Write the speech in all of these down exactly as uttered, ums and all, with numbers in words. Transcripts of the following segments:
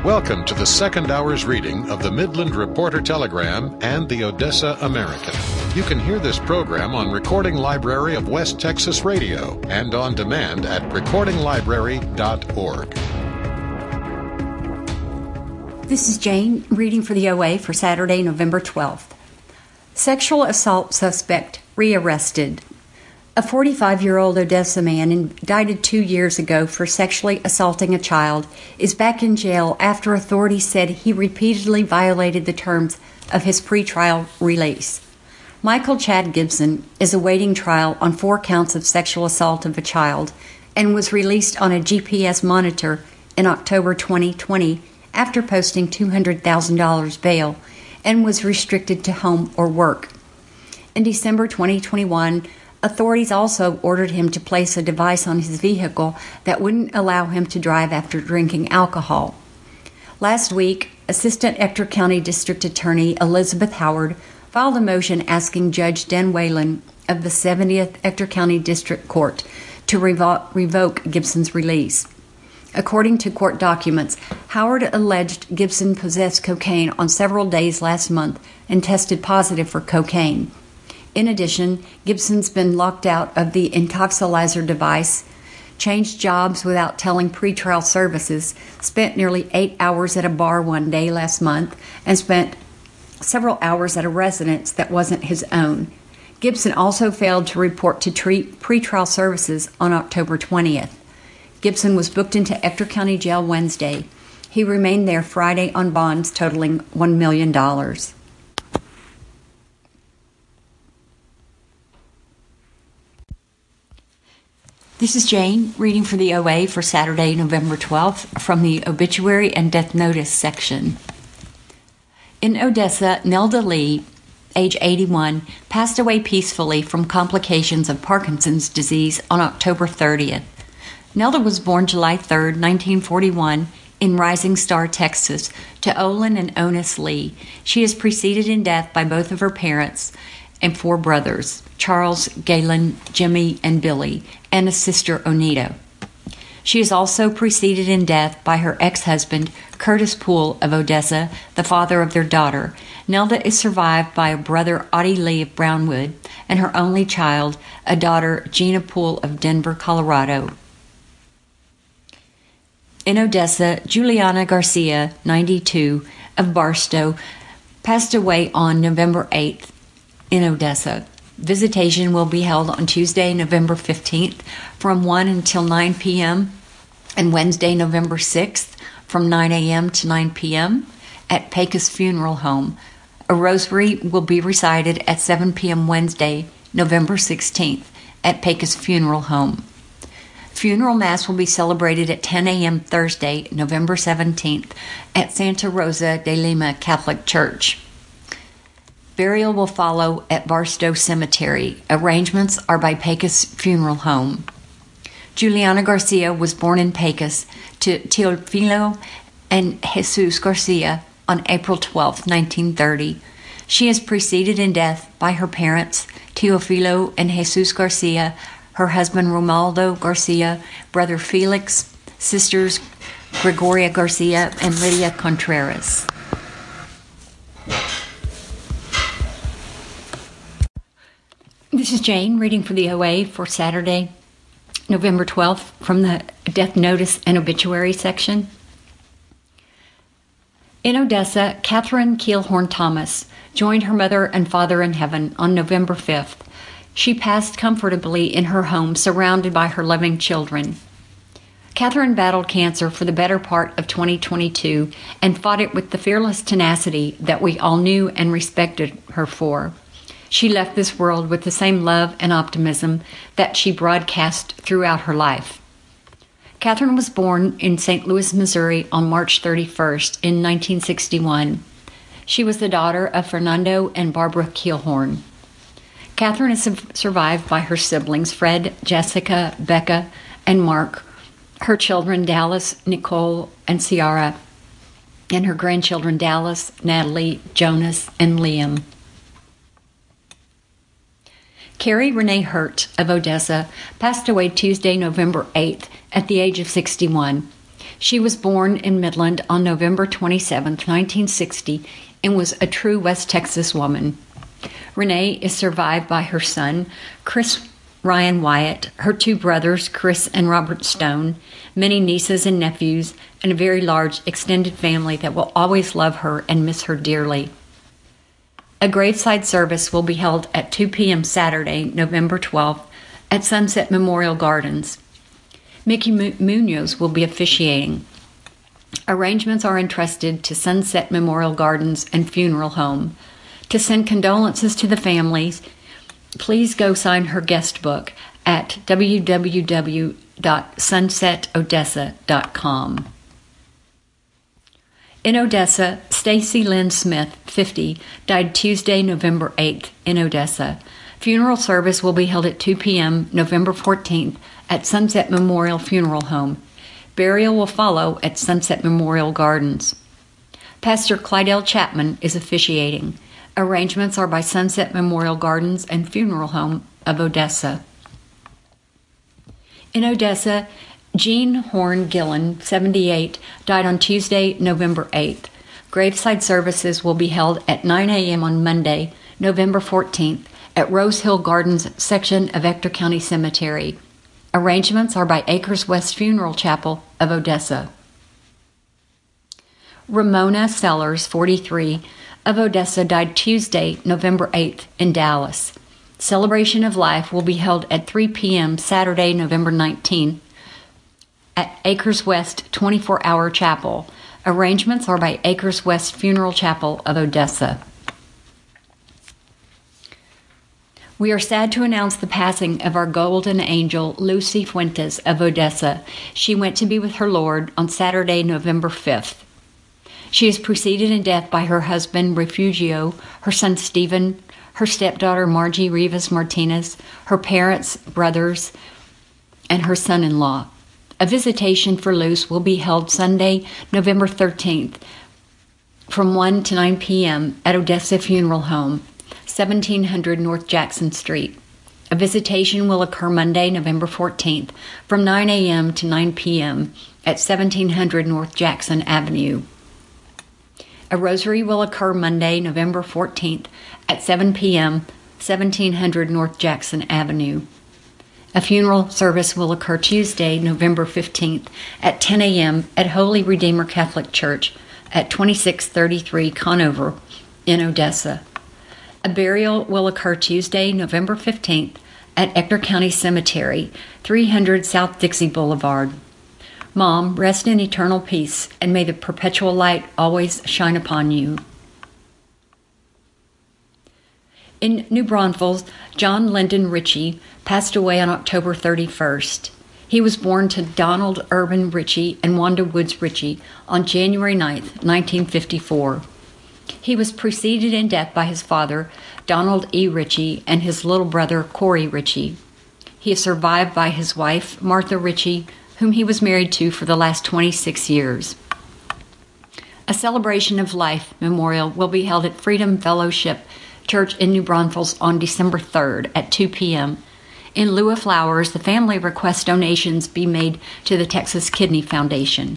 Welcome to the second hour's reading of the Midland Reporter Telegram and the Odessa American. You can hear this program on Recording Library of West Texas Radio and on demand at recording library dot org. This is Jane reading for the O A for Saturday, November twelfth. Sexual assault suspect rearrested. A forty-five-year-old Odessa man indicted two years ago for sexually assaulting a child is back in jail after authorities said he repeatedly violated the terms of his pretrial release. Michael Chad Gibson is awaiting trial on four counts of sexual assault of a child and was released on a G P S monitor in October twenty twenty after posting two hundred thousand dollars bail and was restricted to home or work. In December twenty twenty-one, authorities also ordered him to place a device on his vehicle that wouldn't allow him to drive after drinking alcohol. Last week, Assistant Ector County District Attorney Elizabeth Howard filed a motion asking Judge Den Whalen of the seventieth Ector County District Court to revo- revoke Gibson's release. According to court documents, Howard alleged Gibson possessed cocaine on several days last month and tested positive for cocaine. In addition, Gibson's been locked out of the Intoxilizer device, changed jobs without telling pretrial services, spent nearly eight hours at a bar one day last month, and spent several hours at a residence that wasn't his own. Gibson also failed to report to treat pretrial services on October twentieth. Gibson was booked into Ector County Jail Wednesday. He remained there Friday on bonds totaling one million dollars. This is Jane reading for the O A for Saturday, November twelfth from the Obituary and Death Notice section. In Odessa, Nelda Lee, age eighty-one, passed away peacefully from complications of Parkinson's disease on October thirtieth. Nelda was born July third, nineteen forty-one, in Rising Star, Texas, to Olin and Onis Lee. She is preceded in death by both of her parents and four brothers, Charles, Galen, Jimmy, and Billy, and a sister, Onita. She is also preceded in death by her ex-husband, Curtis Poole of Odessa, the father of their daughter. Nelda is survived by a brother, Audie Lee of Brownwood, and her only child, a daughter, Gina Poole of Denver, Colorado. In Odessa, Juliana Garcia, ninety-two, of Barstow, passed away on November eighth in Odessa. Visitation will be held on Tuesday, November fifteenth from one until nine p.m. and Wednesday, November sixth from nine a.m. to nine p.m. at Pecos Funeral Home. A rosary will be recited at seven p.m. Wednesday, November sixteenth at Pecos Funeral Home. Funeral Mass will be celebrated at ten a.m. Thursday, November seventeenth at Santa Rosa de Lima Catholic Church. Burial will follow at Barstow Cemetery. Arrangements are by Pecos Funeral Home. Juliana Garcia was born in Pecos to Teofilo and Jesus Garcia on April twelfth, nineteen thirty. She is preceded in death by her parents, Teofilo and Jesus Garcia, her husband Romaldo Garcia, brother Felix, sisters Gregoria Garcia and Lydia Contreras. This is Jane reading for the O A for Saturday, November twelfth from the Death Notice and Obituary section. In Odessa, Catherine Keelhorn Thomas joined her mother and father in heaven on November fifth. She passed comfortably in her home, surrounded by her loving children. Catherine battled cancer for the better part of twenty twenty-two and fought it with the fearless tenacity that we all knew and respected her for. She left this world with the same love and optimism that she broadcast throughout her life. Catherine was born in Saint Louis, Missouri on March thirty-first in nineteen sixty-one. She was the daughter of Fernando and Barbara Keelhorn. Catherine is survived by her siblings Fred, Jessica, Becca, and Mark, her children Dallas, Nicole, and Ciara, and her grandchildren Dallas, Natalie, Jonas, and Liam. Carrie Renee Hurt of Odessa passed away Tuesday, November eighth, at the age of sixty-one. She was born in Midland on November twenty-seventh, nineteen sixty, and was a true West Texas woman. Renee is survived by her son, Chris Ryan Wyatt, her two brothers, Chris and Robert Stone, many nieces and nephews, and a very large extended family that will always love her and miss her dearly. A graveside service will be held at two p.m. Saturday, November twelfth, at Sunset Memorial Gardens. Mickey Munoz will be officiating. Arrangements are entrusted to Sunset Memorial Gardens and Funeral Home. To send condolences to the families, please go sign her guest book at w w w dot sunset odessa dot com. In Odessa, Stacy Lynn Smith, fifty, died Tuesday, November eighth, in Odessa. Funeral service will be held at two p.m. November fourteenth at Sunset Memorial Funeral Home. Burial will follow at Sunset Memorial Gardens. Pastor Clydell Chapman is officiating. Arrangements are by Sunset Memorial Gardens and Funeral Home of Odessa. In Odessa, Jean Horn Gillen, seventy-eight, died on Tuesday, November eighth. Graveside services will be held at nine a.m. on Monday, November fourteenth, at Rose Hill Gardens section of Ector County Cemetery. Arrangements are by Acres West Funeral Chapel of Odessa. Ramona Sellers, forty-three, of Odessa, died Tuesday, November eighth, in Dallas. Celebration of Life will be held at three p.m. Saturday, November nineteenth, at Acres West twenty-four hour Chapel. Arrangements are by Acres West Funeral Chapel of Odessa. We are sad to announce the passing of our golden angel, Lucy Fuentes of Odessa. She went to be with her Lord on Saturday, November fifth. She is preceded in death by her husband, Refugio, her son, Stephen, her stepdaughter, Margie Rivas Martinez, her parents, brothers, and her son-in-law. A visitation for Luce will be held Sunday, November thirteenth, from one to nine p.m. at Odessa Funeral Home, seventeen hundred North Jackson Street. A visitation will occur Monday, November fourteenth, from nine a.m. to nine p.m. at seventeen hundred North Jackson Avenue. A rosary will occur Monday, November fourteenth, at seven p.m., seventeen hundred North Jackson Avenue. A funeral service will occur Tuesday, November fifteenth, at ten a.m. at Holy Redeemer Catholic Church at twenty-six thirty-three Conover in Odessa. A burial will occur Tuesday, November fifteenth, at Ector County Cemetery, three hundred South Dixie Boulevard. Mom, rest in eternal peace, and may the perpetual light always shine upon you. In New Braunfels, John Lyndon Ritchie passed away on October thirty-first. He was born to Donald Urban Ritchie and Wanda Woods Ritchie on January ninth, nineteen fifty-four. He was preceded in death by his father, Donald E. Ritchie, and his little brother, Corey Ritchie. He is survived by his wife, Martha Ritchie, whom he was married to for the last twenty-six years. A celebration of life memorial will be held at Freedom Fellowship Church in New Braunfels on December third at two p.m. In lieu of flowers, the family requests donations be made to the Texas Kidney Foundation.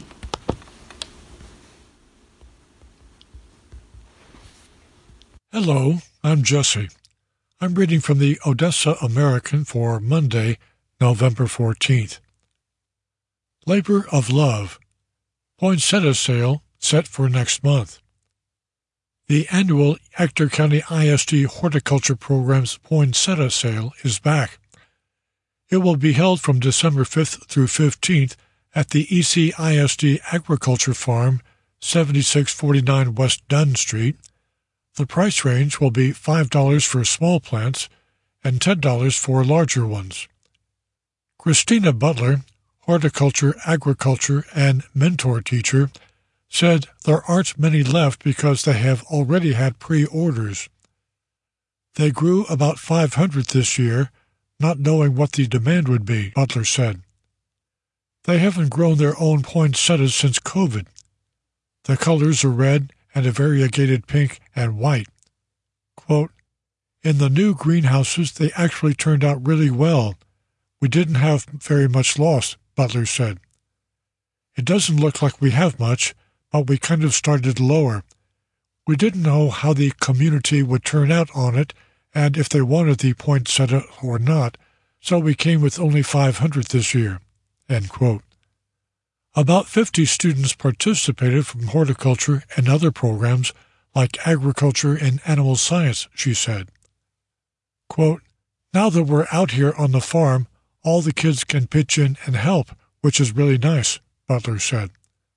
Hello, I'm Jesse. I'm reading from the Odessa American for Monday, November fourteenth. Labor of Love. Poinsettia sale set for next month. The annual Ector County I S D Horticulture Program's Poinsettia Sale is back. It will be held from December fifth through fifteenth at the E C I S D Agriculture Farm, seventy-six forty-nine West Dunn Street. The price range will be five dollars for small plants and ten dollars for larger ones. Christina Butler, horticulture, agriculture, and mentor teacher, said there aren't many left because they have already had pre-orders. They grew about five hundred this year, not knowing what the demand would be, Butler said. They haven't grown their own poinsettias since COVID. The colors are red and a variegated pink and white. Quote, in the new greenhouses, they actually turned out really well. We didn't have very much loss, Butler said. It doesn't look like we have much, but we kind of started lower. We didn't know how the community would turn out on it and if they wanted the poinsettia or not, so we came with only five hundred this year." End quote. About fifty students participated from horticulture and other programs like agriculture and animal science, she said. Quote, "Now that we're out here on the farm, all the kids can pitch in and help, which is really nice," Butler said.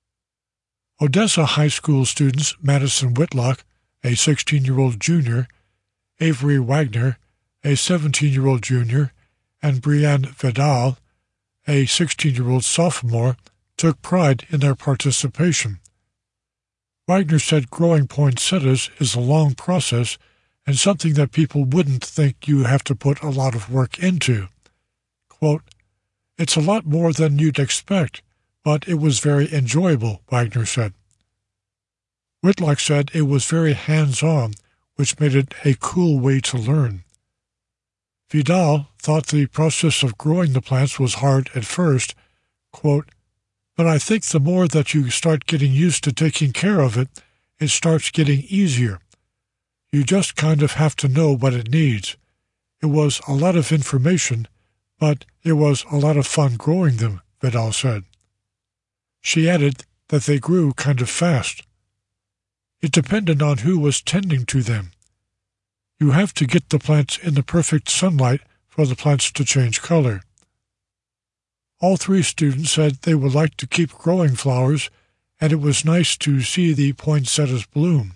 Odessa High School students Madison Whitlock, a sixteen-year-old junior, Avery Wagner, a seventeen-year-old junior, and Brianne Vidal, a sixteen-year-old sophomore, took pride in their participation. Wagner said growing poinsettias is a long process and something that people wouldn't think you have to put a lot of work into. Quote, "It's a lot more than you'd expect, but it was very enjoyable," Wagner said. Whitlock said it was very hands-on, which made it a cool way to learn. Vidal thought the process of growing the plants was hard at first, quote, "But I think the more that you start getting used to taking care of it, it starts getting easier. You just kind of have to know what it needs. It was a lot of information, but it was a lot of fun growing them," Vidal said. She added that they grew kind of fast. It depended on who was tending to them. You have to get the plants in the perfect sunlight for the plants to change color. All three students said they would like to keep growing flowers, and it was nice to see the poinsettias bloom.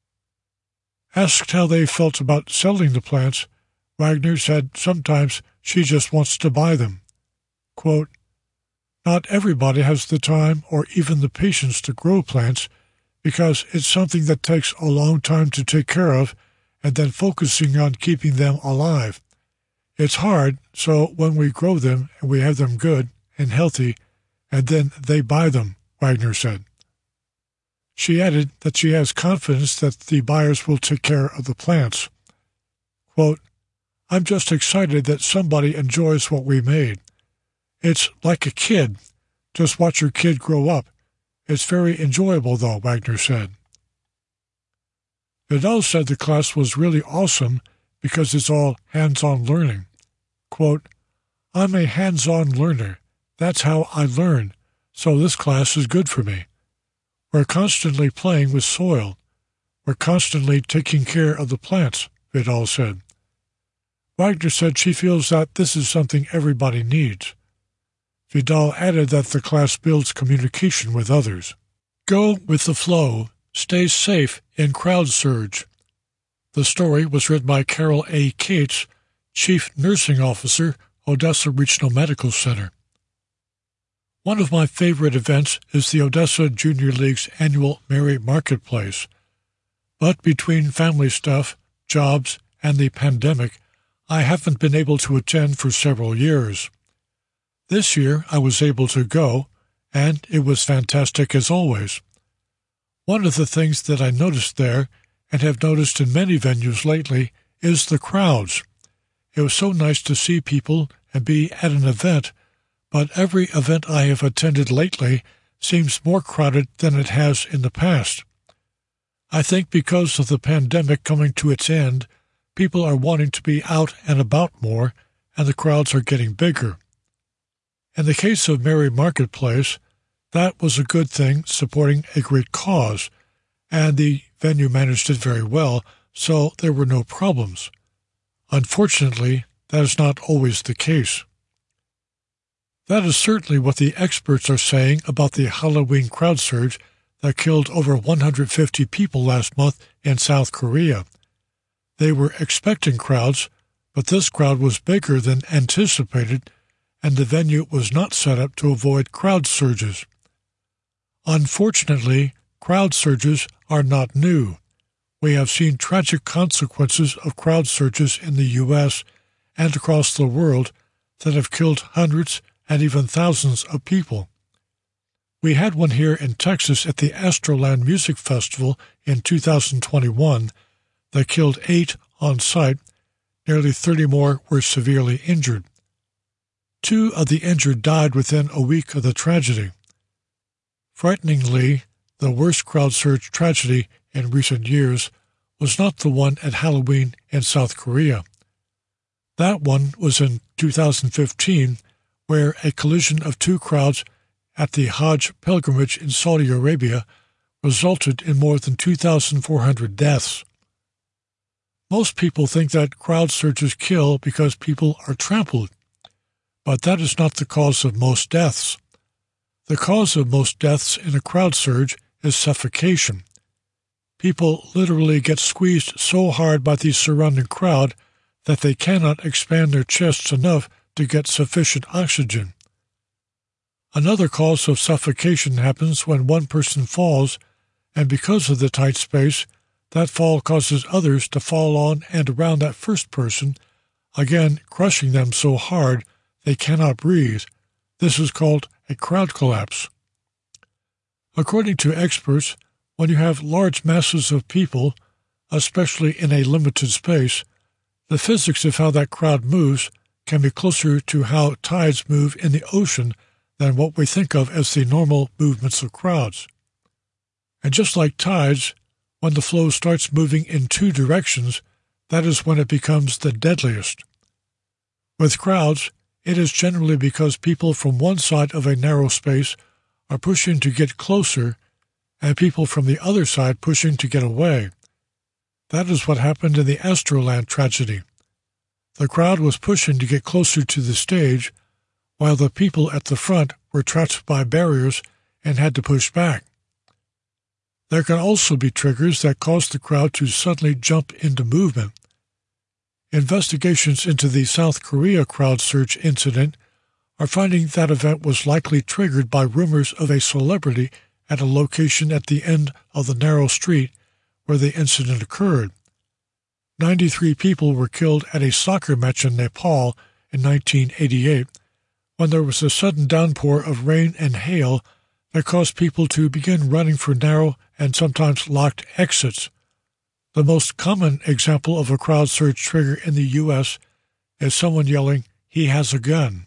Asked how they felt about selling the plants, Wagner said sometimes she just wants to buy them. Quote, "Not everybody has the time or even the patience to grow plants because it's something that takes a long time to take care of and then focusing on keeping them alive. It's hard, so when we grow them and we have them good and healthy, and then they buy them," Wagner said. She added that she has confidence that the buyers will take care of the plants. Quote, "I'm just excited that somebody enjoys what we made. It's like a kid. Just watch your kid grow up. It's very enjoyable, though," Wagner said. Vidal said the class was really awesome because it's all hands-on learning. Quote, "I'm a hands-on learner. That's how I learn, so this class is good for me. We're constantly playing with soil. We're constantly taking care of the plants," Vidal said. Wagner said she feels that this is something everybody needs. Vidal added that the class builds communication with others. Go with the flow. Stay safe in crowd surge. The story was written by Carol A. Cates, Chief Nursing Officer, Odessa Regional Medical Center. One of my favorite events is the Odessa Junior League's annual Merry Marketplace. But between family stuff, jobs, and the pandemic, I haven't been able to attend for several years. This year I was able to go, and it was fantastic as always. One of the things that I noticed there, and have noticed in many venues lately, is the crowds. It was so nice to see people and be at an event, but every event I have attended lately seems more crowded than it has in the past. I think because of the pandemic coming to its end, people are wanting to be out and about more, and the crowds are getting bigger. In the case of Merry Marketplace, that was a good thing, supporting a great cause, and the venue managed it very well, so there were no problems. Unfortunately, that is not always the case. That is certainly what the experts are saying about the Halloween crowd surge that killed over one hundred fifty people last month in South Korea. They were expecting crowds, but this crowd was bigger than anticipated, and the venue was not set up to avoid crowd surges. Unfortunately, crowd surges are not new. We have seen tragic consequences of crowd surges in the U S and across the world that have killed hundreds and even thousands of people. We had one here in Texas at the Astroland Music Festival in two thousand twenty-one that killed eight on site. Nearly thirty more were severely injured. Two of the injured died within a week of the tragedy. Frighteningly, the worst crowd surge tragedy in recent years was not the one at Halloween in South Korea. That one was in two thousand fifteen, where a collision of two crowds at the Hajj pilgrimage in Saudi Arabia resulted in more than two thousand four hundred deaths. Most people think that crowd surges kill because people are trampled, but that is not the cause of most deaths. The cause of most deaths in a crowd surge is suffocation. People literally get squeezed so hard by the surrounding crowd that they cannot expand their chests enough to get sufficient oxygen. Another cause of suffocation happens when one person falls, and because of the tight space, that fall causes others to fall on and around that first person, again crushing them so hard they cannot breathe. This is called a crowd collapse. According to experts, when you have large masses of people, especially in a limited space, the physics of how that crowd moves can be closer to how tides move in the ocean than what we think of as the normal movements of crowds. And just like tides, when the flow starts moving in two directions, that is when it becomes the deadliest. With crowds, it is generally because people from one side of a narrow space are pushing to get closer and people from the other side pushing to get away. That is what happened in the Astroland tragedy. The crowd was pushing to get closer to the stage, while the people at the front were trapped by barriers and had to push back. There can also be triggers that cause the crowd to suddenly jump into movement. Investigations into the South Korea crowd surge incident are finding that event was likely triggered by rumors of a celebrity at a location at the end of the narrow street where the incident occurred. ninety-three people were killed at a soccer match in Nepal in nineteen eighty-eight when there was a sudden downpour of rain and hail that caused people to begin running for narrow and sometimes locked exits. The most common example of a crowd surge trigger in the U S is someone yelling, "He has a gun."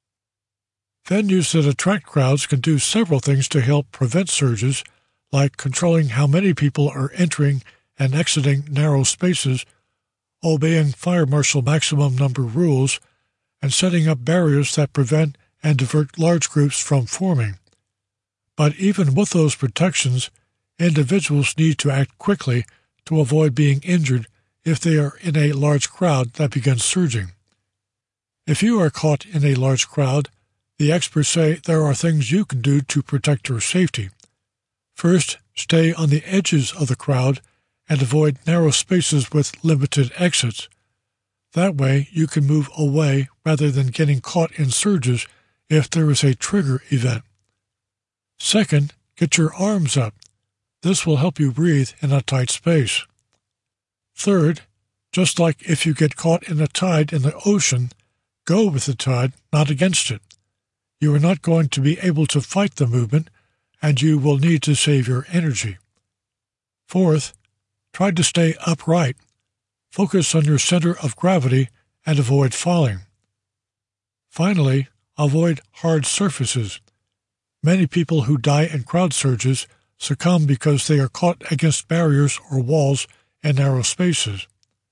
Venues that attract crowds can do several things to help prevent surges, like controlling how many people are entering and exiting narrow spaces, obeying fire marshal maximum number rules, and setting up barriers that prevent and divert large groups from forming. But even with those protections, individuals need to act quickly to avoid being injured if they are in a large crowd that begins surging. If you are caught in a large crowd, the experts say there are things you can do to protect your safety. First, stay on the edges of the crowd and avoid narrow spaces with limited exits. That way, you can move away rather than getting caught in surges if there is a trigger event. Second, get your arms up. This will help you breathe in a tight space. Third, just like if you get caught in a tide in the ocean, go with the tide, not against it. You are not going to be able to fight the movement, and you will need to save your energy. Fourth, try to stay upright. Focus on your center of gravity and avoid falling. Finally, avoid hard surfaces. Many people who die in crowd surges succumb because they are caught against barriers or walls in narrow spaces.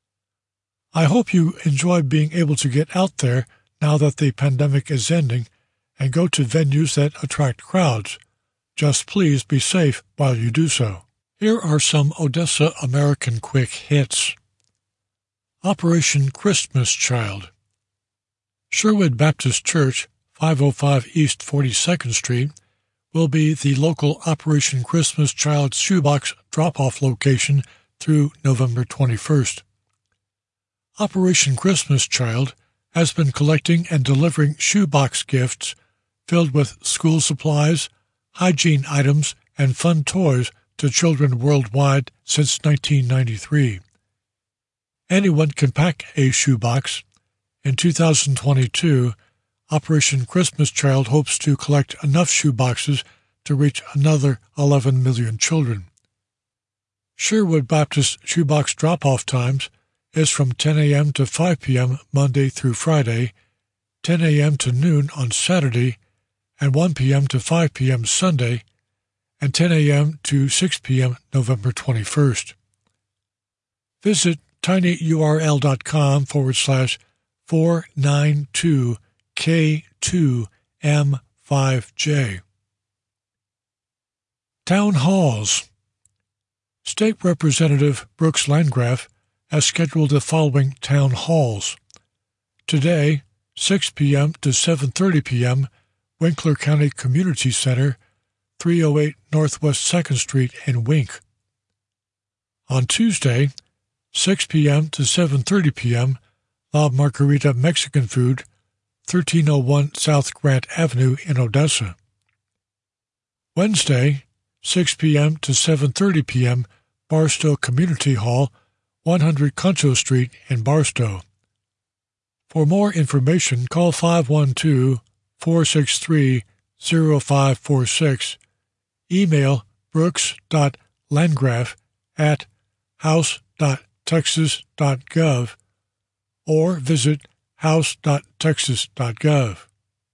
I hope you enjoy being able to get out there now that the pandemic is ending and go to venues that attract crowds. Just please be safe while you do so. Here are some Odessa American quick hits. Operation Christmas Child. Sherwood Baptist Church, five oh five East forty-second Street, will be the local Operation Christmas Child shoebox drop-off location through November twenty-first. Operation Christmas Child has been collecting and delivering shoebox gifts filled with school supplies, hygiene items, and fun toys to children worldwide since nineteen ninety-three. Anyone can pack a shoebox. In two thousand twenty-two, Operation Christmas Child hopes to collect enough shoeboxes to reach another eleven million children. Sherwood Baptist shoebox drop-off times is from ten a.m. to five p.m. Monday through Friday, ten a.m. to noon on Saturday, and one p.m. to five p.m. Sunday, and ten a.m. to six p.m. November twenty-first. Visit tinyurl.com forward slash 492K2M5J. Town Halls. State Representative Brooks Landgraf has scheduled the following town halls. Today, six p.m. to seven thirty p.m., Winkler County Community Center, three oh eight Northwest second Street in Wink. On Tuesday, six p.m. to seven thirty p.m., La Margarita Mexican Food, thirteen oh one South Grant Avenue in Odessa. Wednesday, six p.m. to seven thirty p.m., Barstow Community Hall, one hundred Concho Street in Barstow. For more information, call five one two, four six three, zero five four six, email brooks.landgraf at house dot texas dot gov, or visit house dot texas dot gov.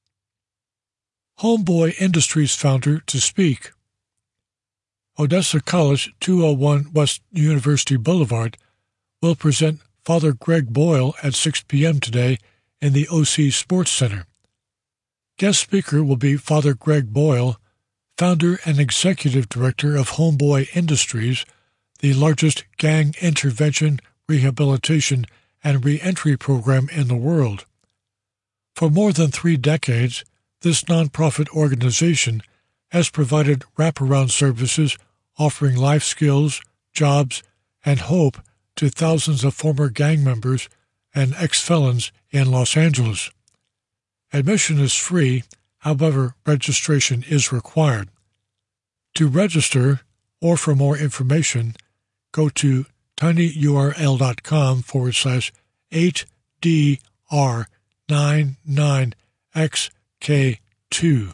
Homeboy Industries founder to speak. Odessa College, two oh one West University Boulevard, will present Father Greg Boyle at six p.m. today in the O C Sports Center. Guest speaker will be Father Greg Boyle, founder and executive director of Homeboy Industries, the largest gang intervention, rehabilitation, and reentry program in the world. For more than three decades, this nonprofit organization has provided wraparound services offering life skills, jobs, and hope to thousands of former gang members and ex-felons in Los Angeles. Admission is free, however, registration is required. To register, or for more information, go to tinyurl.com forward slash 8DR99XK2.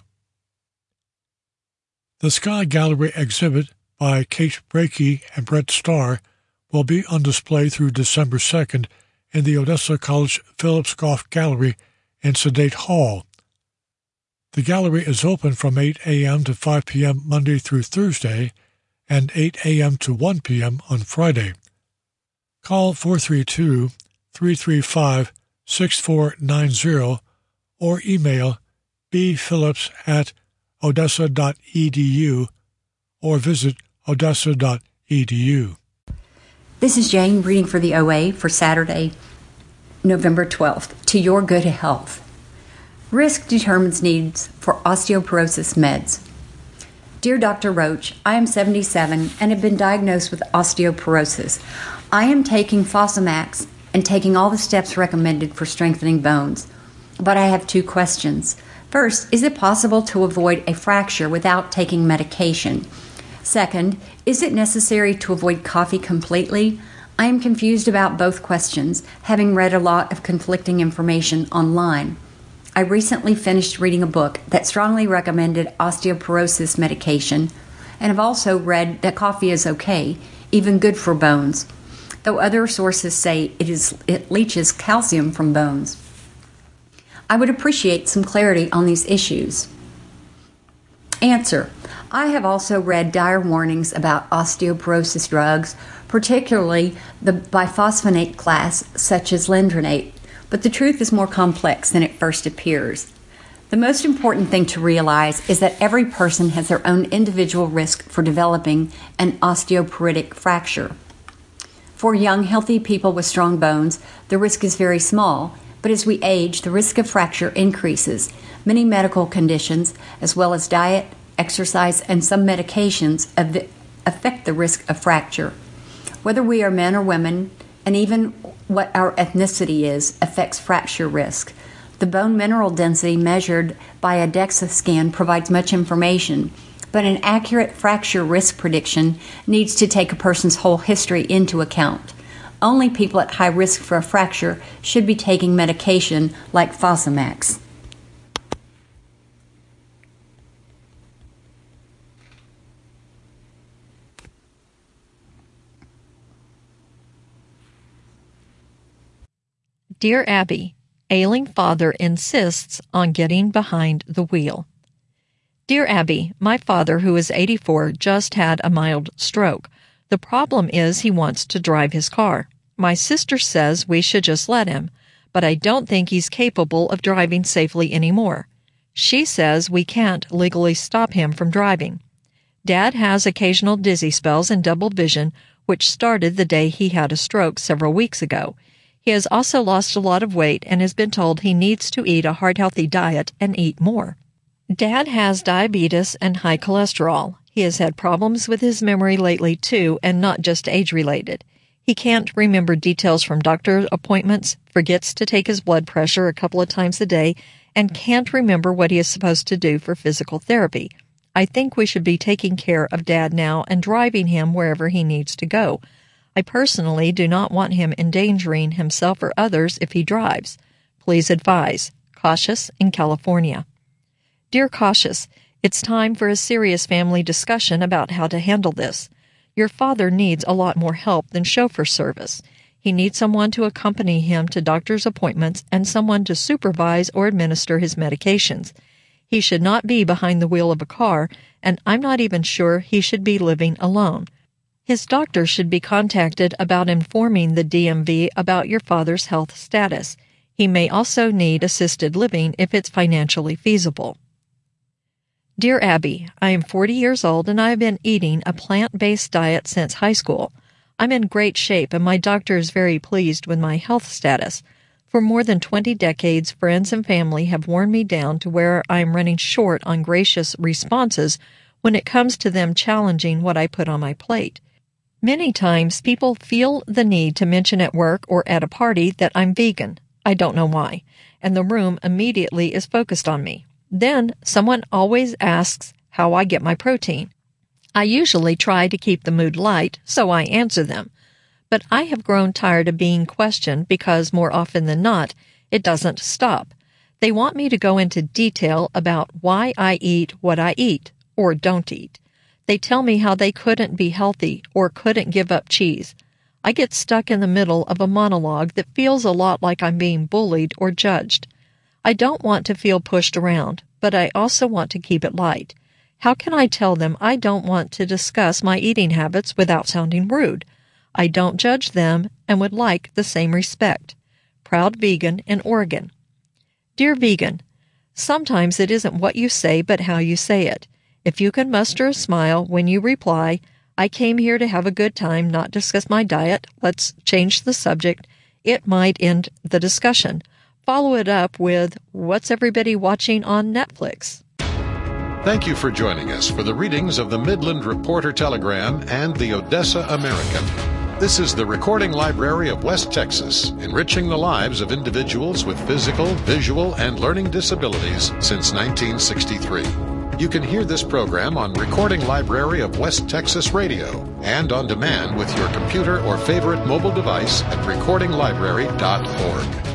The Sky Gallery exhibit by Kate Brakey and Brett Starr will be on display through December second in the Odessa College Phillips Goff Gallery in Sedate Hall. The gallery is open from eight a.m. to five p.m. Monday through Thursday and eight a.m. to one p.m. on Friday. Call four three two, three three five, six four nine zero or email bphillips at odessa dot e d u or visit odessa dot e d u. This is Jane reading for the O A for Saturday, November twelfth. To your good health. Risk determines needs for osteoporosis meds. Dear Doctor Roach, I am seventy-seven and have been diagnosed with osteoporosis. I am taking Fosamax and taking all the steps recommended for strengthening bones. But I have two questions. First, is it possible to avoid a fracture without taking medication? Second, is it necessary to avoid coffee completely? I am confused about both questions, having read a lot of conflicting information online. I recently finished reading a book that strongly recommended osteoporosis medication, and have also read that coffee is okay, even good for bones, though other sources say it is it leaches calcium from bones. I would appreciate some clarity on these issues. Answer. I have also read dire warnings about osteoporosis drugs, particularly the biphosphonate class, such as Lendronate, but the truth is more complex than it first appears. The most important thing to realize is that every person has their own individual risk for developing an osteoporotic fracture. For young, healthy people with strong bones, the risk is very small, but as we age, the risk of fracture increases. Many medical conditions, as well as diet, exercise, and some medications, affect the risk of fracture. Whether we are men or women, and even what our ethnicity is, affects fracture risk. The bone mineral density measured by a DEXA scan provides much information, but an accurate fracture risk prediction needs to take a person's whole history into account. Only people at high risk for a fracture should be taking medication like Fosamax. Dear Abby, ailing father insists on getting behind the wheel. Dear Abby, my father, who is eighty-four, just had a mild stroke. The problem is he wants to drive his car. My sister says we should just let him, but I don't think he's capable of driving safely anymore. She says we can't legally stop him from driving. Dad has occasional dizzy spells and double vision, which started the day he had a stroke several weeks ago. He has also lost a lot of weight and has been told he needs to eat a heart-healthy diet and eat more. Dad has diabetes and high cholesterol. He has had problems with his memory lately, too, and not just age-related. He can't remember details from doctor appointments, forgets to take his blood pressure a couple of times a day, and can't remember what he is supposed to do for physical therapy. I think we should be taking care of Dad now and driving him wherever he needs to go. I personally do not want him endangering himself or others if he drives. Please advise. Cautious in California. Dear Cautious, it's time for a serious family discussion about how to handle this. Your father needs a lot more help than chauffeur service. He needs someone to accompany him to doctor's appointments and someone to supervise or administer his medications. He should not be behind the wheel of a car, and I'm not even sure he should be living alone. His doctor should be contacted about informing the D M V about your father's health status. He may also need assisted living if it's financially feasible. Dear Abby, I am forty years old and I have been eating a plant-based diet since high school. I'm in great shape and my doctor is very pleased with my health status. For more than twenty decades, friends and family have worn me down to where I am running short on gracious responses when it comes to them challenging what I put on my plate. Many times, people feel the need to mention at work or at a party that I'm vegan. I don't know why, and the room immediately is focused on me. Then, someone always asks how I get my protein. I usually try to keep the mood light, so I answer them. But I have grown tired of being questioned because, more often than not, it doesn't stop. They want me to go into detail about why I eat what I eat, or don't eat. They tell me how they couldn't be healthy or couldn't give up cheese. I get stuck in the middle of a monologue that feels a lot like I'm being bullied or judged. I don't want to feel pushed around, but I also want to keep it light. How can I tell them I don't want to discuss my eating habits without sounding rude? I don't judge them and would like the same respect. Proud vegan in Oregon. Dear vegan, sometimes it isn't what you say but how you say it. If you can muster a smile when you reply, I came here to have a good time, not discuss my diet, let's change the subject, it might end the discussion. Follow it up with, what's everybody watching on Netflix? Thank you for joining us for the readings of the Midland Reporter Telegram and the Odessa American. This is the Recording Library of West Texas, enriching the lives of individuals with physical, visual, and learning disabilities since nineteen sixty-three. You can hear this program on Recording Library of West Texas Radio and on demand with your computer or favorite mobile device at recording library dot org.